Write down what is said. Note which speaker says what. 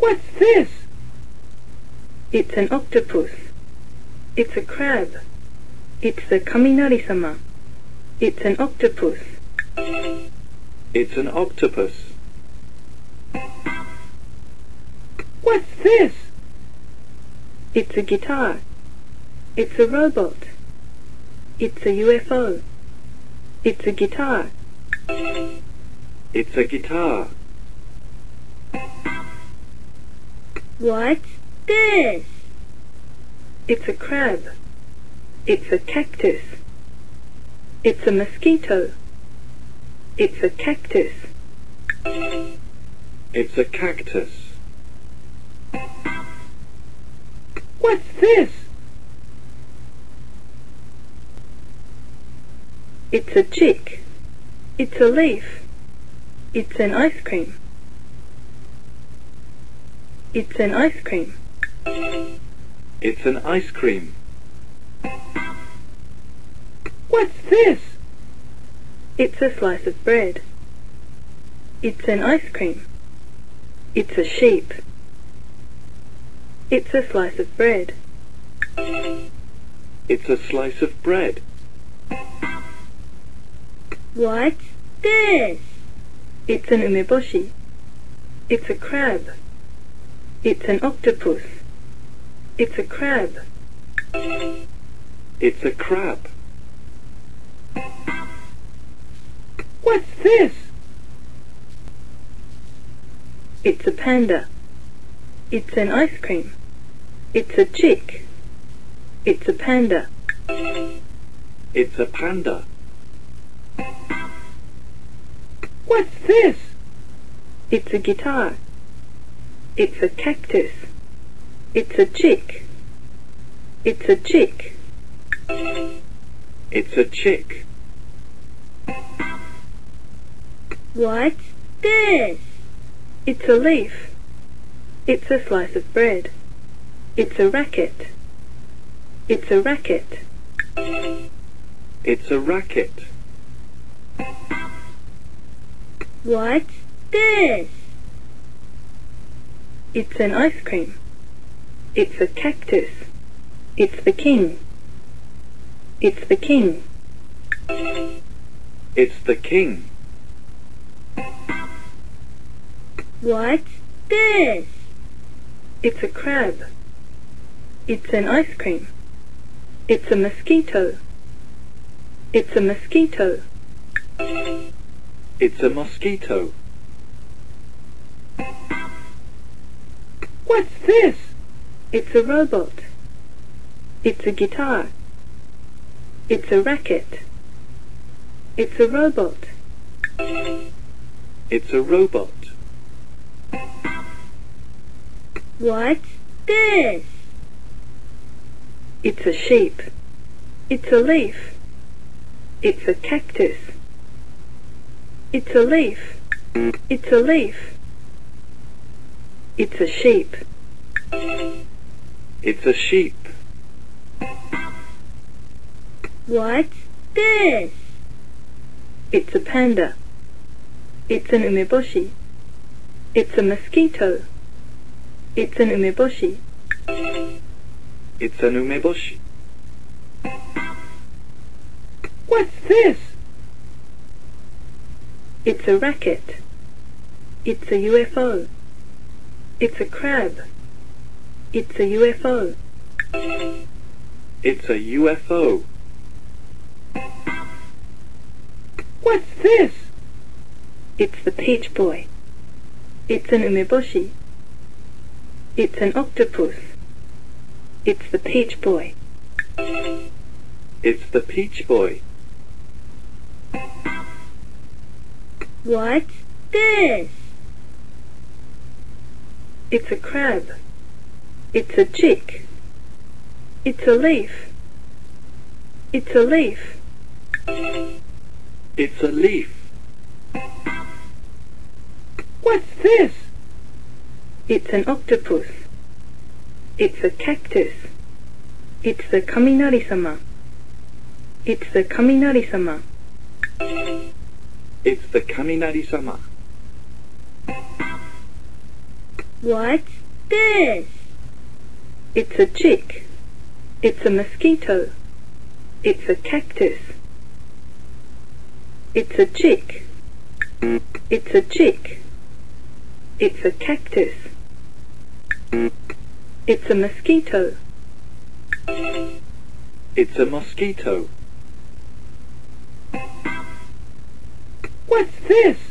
Speaker 1: What's this?
Speaker 2: It's an octopus. It's a crab. It's the Kaminari-sama. It's an octopus.
Speaker 1: It's an octopus. What's this?
Speaker 2: It's a guitar. It's a robot. It's a UFO. It's a guitar.
Speaker 1: It's a guitar.
Speaker 2: What's this? It's a crab. It's a cactus. It's a mosquito. It's a cactus.
Speaker 1: It's a cactus. What's this?
Speaker 2: It's a chick. It's a leaf. It's an ice cream. It's an ice cream.
Speaker 1: It's an ice cream. What's this?
Speaker 2: It's a slice of bread. It's an ice cream. It's a sheep. It's a slice of bread.
Speaker 1: It's a slice of bread.
Speaker 2: What's this? It's an umeboshi. It's a crab. It's an octopus. It's a crab.
Speaker 1: It's a crab. What's this?
Speaker 2: It's a panda. It's an ice cream. It's a chick. It's a panda.
Speaker 1: It's a panda. What's this?
Speaker 2: It's a guitar. It's a cactus. It's a chick. It's a chick.
Speaker 1: It's a chick.
Speaker 2: What's this? It's a leaf. It's a slice of bread. It's a racket. It's a racket.
Speaker 1: It's a racket.
Speaker 2: What's this? It's an ice cream. It's a cactus. It's the king. It's the king.
Speaker 1: It's the king.
Speaker 2: What's this? It's a crab. It's an ice cream. It's a mosquito. It's a mosquito.
Speaker 1: It's a mosquito. What's this?
Speaker 2: It's a robot. It's a guitar. It's a racket. It's a robot.
Speaker 1: It's a robot.
Speaker 2: What's this? It's a sheep. It's a leaf. It's a cactus. It's a leaf. It's a leaf. It's a sheep.
Speaker 1: It's a sheep.
Speaker 2: What's this? It's a panda. It's an umeboshi. It's a mosquito. It's an umeboshi.
Speaker 1: It's an umeboshi. What's this?
Speaker 2: It's a racket. It's a UFO. It's a crab. It's a UFO.
Speaker 1: It's a UFO. What's this?
Speaker 2: It's the peach boy. It's an umeboshi. It's an octopus. It's the peach boy.
Speaker 1: It's the peach boy.
Speaker 2: What's this? It's a crab. It's a chick. It's a leaf. It's a leaf.
Speaker 1: It's a leaf. What's this?
Speaker 2: It's an octopus. It's a cactus. It's the Kaminari-sama. It's the Kaminari-sama.
Speaker 1: It's the Kaminari-sama.
Speaker 2: What's this? It's a chick. It's a mosquito. It's a cactus. It's a chick. It's a chick. It's a cactus. It's a mosquito.
Speaker 1: It's a mosquito.
Speaker 3: What's this?